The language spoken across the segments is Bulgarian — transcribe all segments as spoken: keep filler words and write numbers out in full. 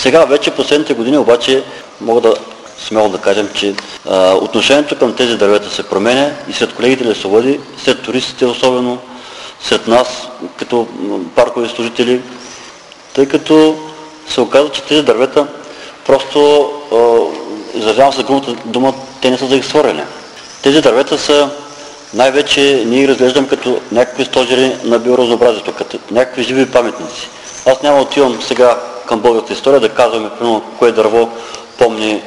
Сега вече последните години обаче мога да смело да кажем, че а, отношението към тези дървета се променя и сред колегите лесовъди, сред туристите особено, сред нас като паркови служители, тъй като се оказва, че тези дървета просто, изразявам се грубата дума, те не са за изхвърляне. Тези дървета са най-вече, ние ги разглеждам като някакви стожери на биоразнообразието, като някакви живи паметници. Аз няма отивам сега към българската история да казваме, примерно, кое дърво помни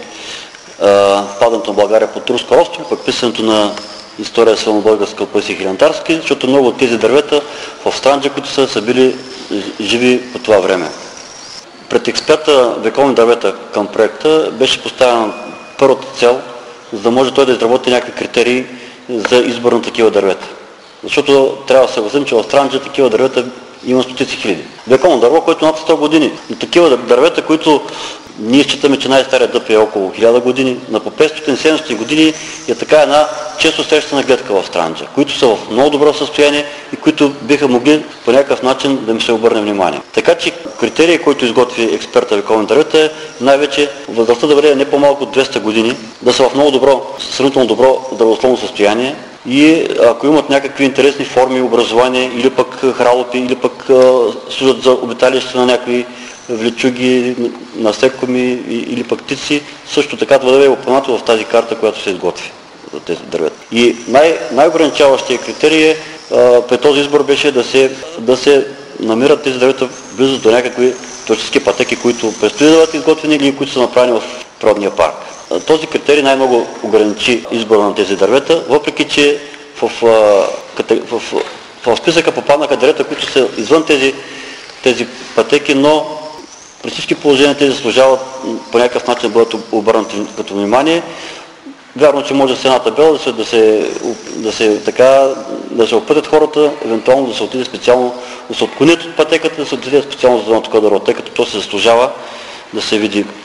падането на България под турско робство, пък писането на история светлобългарска Паисий Хилянтарски, защото много от тези дървета в Странджа, които са, са били живи по това време. Пред експерта вековни дървета към проекта беше поставена първата цел, за да може той да изработи някакви критерии за избор на такива дървета. Защото трябва да съгласим, че в Странджа такива дървета има стотици хиляди. Вековно дърво, което над сто години. Но такива дървета, които ние считаме, че най-старият дъб е около хиляда години, на по петстотин седемстотин години е така една често срещана гледка в Странджа, които са в много добро състояние и които биха могли по някакъв начин да им се обърне внимание. Така че критерия, който изготви експерта вековни дървета, е най-вече възрастта да бъде не по-малко от двеста години, да са в много добро, сравнително добро здравословно състояние и ако имат някакви интересни форми, образование или пък хралопи, или пък служат за обиталище на някакви влечуги, насекоми или пък птици, също така да бъде упоменато в тази карта, която се изготви за тези дървета. И най- най-ограничаващия критерий е, при този избор беше да се, да се намират тези дървета близо до някакви туристически пътеки, които предстои да бъдат изготвени или които са направени в природния парк. Този критерий най-много ограничи избора на тези дървета, въпреки че в, в, в, в, в списъка попаднаха дървета, които са извън тези, тези пътеки, но при всички положения те заслужават по някакъв начин да бъдат обърнати като внимание. Вярно, че може с една табела да се, да се, да се, така, да се опътят хората, евентуално да се отиде специално, да се отклонят от пътеката, да се отиде специално за едно такова дърво, тъй като то се заслужава да се види